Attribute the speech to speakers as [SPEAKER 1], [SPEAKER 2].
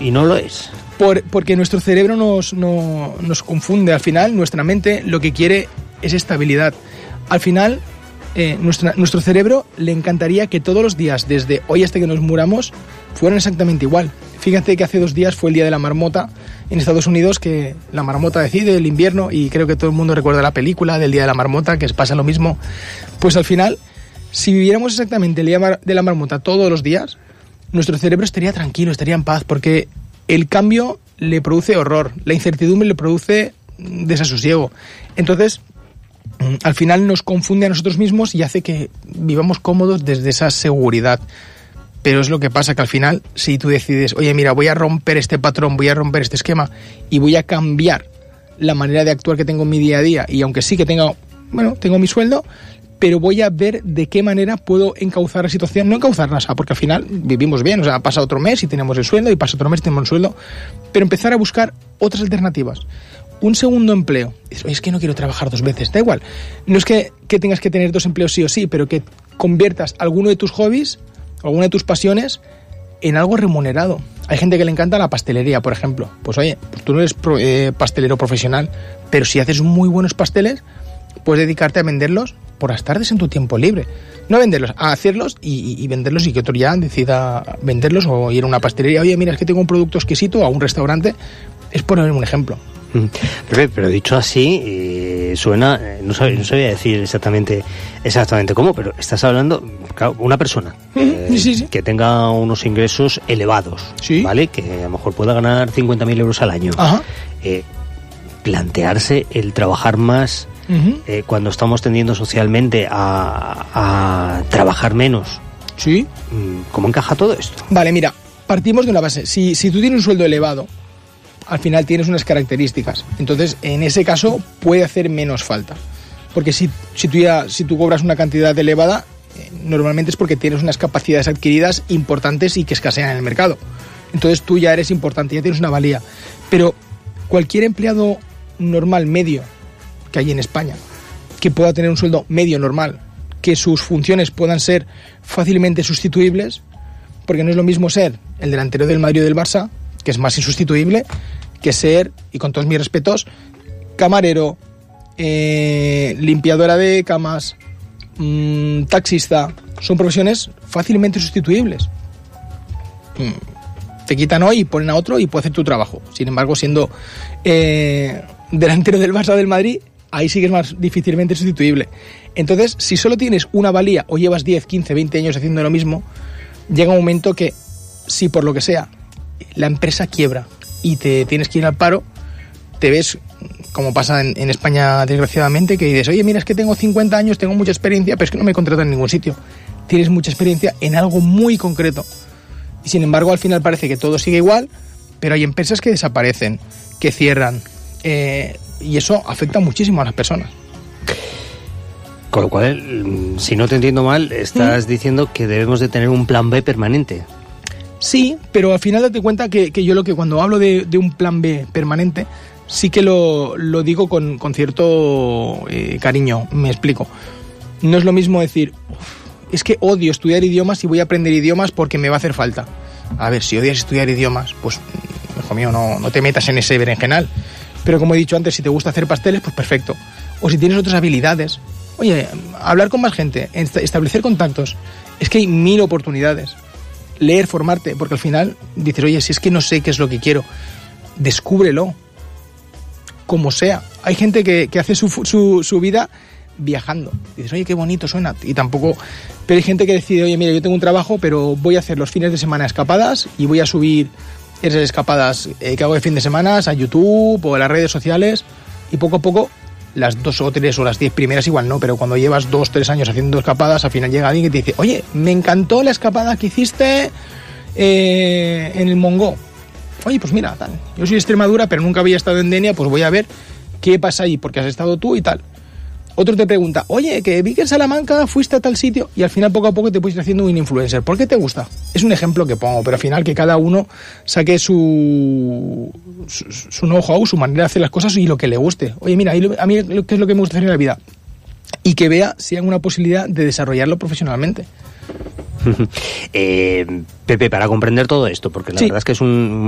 [SPEAKER 1] y no lo es.
[SPEAKER 2] Porque nuestro cerebro nos confunde. Al final, nuestra mente lo que quiere es estabilidad. Al final, nuestro cerebro le encantaría que todos los días, desde hoy hasta que nos muramos, fueran exactamente igual. Fíjate que hace 2 días fue el Día de la Marmota en Estados Unidos, que la marmota decide el invierno, y creo que todo el mundo recuerda la película del Día de la Marmota, que pasa lo mismo. Pues al final, si viviéramos exactamente el Día de la Marmota todos los días, nuestro cerebro estaría tranquilo, estaría en paz, porque el cambio le produce horror, la incertidumbre le produce desasosiego. Entonces, al final nos confunde a nosotros mismos y hace que vivamos cómodos desde esa seguridad. Pero es lo que pasa, que al final, si tú decides, oye, mira, voy a romper este patrón, voy a romper este esquema y voy a cambiar la manera de actuar que tengo en mi día a día, y aunque sí que tengo mi sueldo, pero voy a ver de qué manera puedo encauzar la situación, no encauzarla, porque al final vivimos bien, o sea, pasa otro mes y tenemos el sueldo, y pasa otro mes y tenemos el sueldo, pero empezar a buscar otras alternativas. Un segundo empleo. Dices, oye, es que no quiero trabajar 2 veces, da igual. No es que tengas que tener 2 empleos sí o sí, pero que conviertas alguno de tus hobbies, alguna de tus pasiones, en algo remunerado. Hay gente que le encanta la pastelería, por ejemplo. Pues oye, tú no eres pastelero profesional, pero si haces muy buenos pasteles, puedes dedicarte a venderlos por las tardes en tu tiempo libre. No venderlos, a hacerlos y venderlos, y que otro ya decida venderlos, o ir a una pastelería. Oye, mira, es que tengo un producto exquisito, a un restaurante. Es poner un ejemplo.
[SPEAKER 1] Pero dicho así, suena, no sabía decir exactamente cómo, pero estás hablando, claro, una persona
[SPEAKER 2] sí.
[SPEAKER 1] que tenga unos ingresos elevados,
[SPEAKER 2] ¿sí?
[SPEAKER 1] ¿Vale? Que a lo mejor pueda ganar 50.000 euros al año.
[SPEAKER 2] Ajá.
[SPEAKER 1] Plantearse el trabajar más, cuando estamos tendiendo socialmente a trabajar menos.
[SPEAKER 2] Sí.
[SPEAKER 1] ¿Cómo encaja todo esto?
[SPEAKER 2] Vale, mira, partimos de una base. Si tú tienes un sueldo elevado, al final tienes unas características. Entonces, en ese caso, puede hacer menos falta. Porque si tú cobras una cantidad elevada, normalmente es porque tienes unas capacidades adquiridas importantes y que escasean en el mercado. Entonces, tú ya eres importante, ya tienes una valía. Pero cualquier empleado normal, medio, que hay en España, que pueda tener un sueldo medio normal, que sus funciones puedan ser fácilmente sustituibles, porque no es lo mismo ser el delantero del Madrid o del Barça, que es más insustituible, que ser, y con todos mis respetos, camarero, limpiadora de camas, taxista. Son profesiones fácilmente sustituibles. Te quitan hoy y ponen a otro y puede hacer tu trabajo. Sin embargo, siendo delantero del Barça o del Madrid, ahí sí que es más difícilmente sustituible. Entonces, si solo tienes una valía o llevas 10, 15, 20 años haciendo lo mismo, llega un momento que, si por lo que sea la empresa quiebra y te tienes que ir al paro, te ves, como pasa en España desgraciadamente, que dices, oye, mira, es que tengo 50 años, tengo mucha experiencia, pero es que no me contratan en ningún sitio. Tienes mucha experiencia en algo muy concreto. Y sin embargo, al final parece que todo sigue igual, pero hay empresas que desaparecen, que cierran, y eso afecta muchísimo a las personas.
[SPEAKER 1] Con lo cual, si no te entiendo mal, estás diciendo que debemos de tener un plan B permanente.
[SPEAKER 2] Sí, pero al final date cuenta que yo cuando hablo de un plan B permanente, sí que lo digo con cierto cariño. Me explico. No es lo mismo decir, es que odio estudiar idiomas y voy a aprender idiomas porque me va a hacer falta. A ver, si odias estudiar idiomas, pues, hijo mío, no te metas en ese berenjenal. Pero como he dicho antes, si te gusta hacer pasteles, pues perfecto. O si tienes otras habilidades, oye, hablar con más gente, establecer contactos. Es que hay 1000 oportunidades. Leer, formarte, porque al final dices, oye, si es que no sé qué es lo que quiero, descúbrelo, como sea. Hay gente que hace su vida viajando. Dices, oye, qué bonito suena, y tampoco... Pero hay gente que decide, oye, mira, yo tengo un trabajo, pero voy a hacer los fines de semana escapadas y voy a subir esas escapadas que hago de fin de semana a YouTube o a las redes sociales, y poco a poco, las 2 o 3 o las 10 primeras igual no, pero cuando llevas 2 o 3 años haciendo escapadas, al final llega alguien que te dice, oye, me encantó la escapada que hiciste en el Mongó. Oye, pues mira, tal, yo soy de Extremadura, pero nunca había estado en Denia, pues voy a ver qué pasa ahí, porque has estado tú y tal. Otro te pregunta, oye, que vi que en Salamanca fuiste a tal sitio, y al final poco a poco te puedes ir haciendo un influencer. ¿Por qué te gusta? Es un ejemplo que pongo, pero al final que cada uno saque su know-how, su manera de hacer las cosas y lo que le guste. Oye, mira, a mí qué es lo que me gusta hacer en la vida, y que vea si hay alguna posibilidad de desarrollarlo profesionalmente.
[SPEAKER 1] Pepe, para comprender todo esto, porque la verdad es que es un